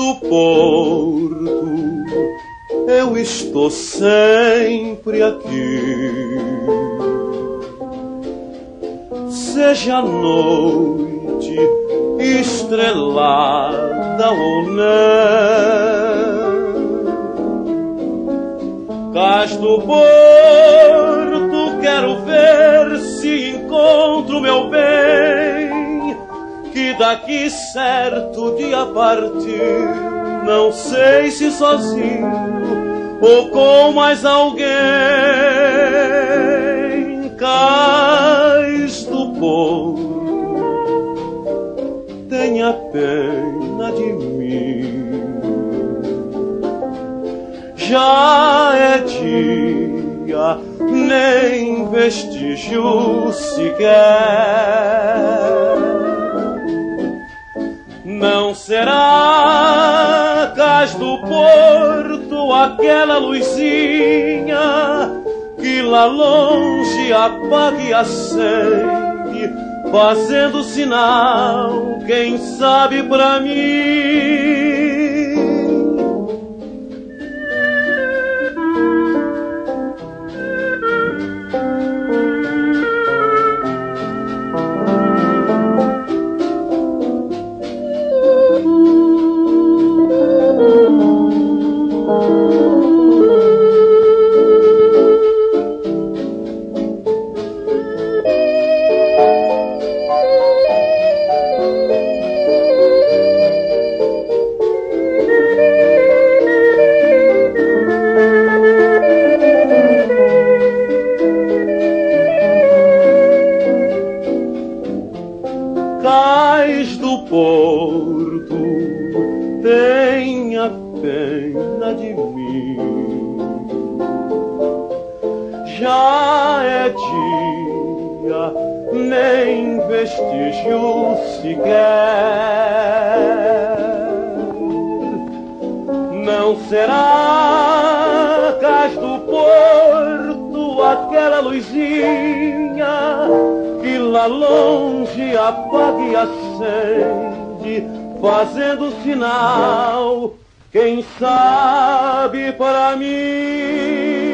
do porto, eu estou sempre aqui. Seja a noite estrelada ou não, cais do porto, quero ver se encontro meu bem, que daqui certo dia partir, não sei se sozinho ou com mais alguém. Cais do porto, tenha pena de mim. Já é dia, nem vestígio sequer. Não será, cais do porto, aquela luzinha que lá longe apaga e acende, fazendo sinal, quem sabe pra mim. Cais do porto, tenha pena de mim. Já é dia, nem vestígio sequer. Não será, cais do porto, aquela luzinha que lá longe apaga e acende, fazendo sinal, quem sabe para mim.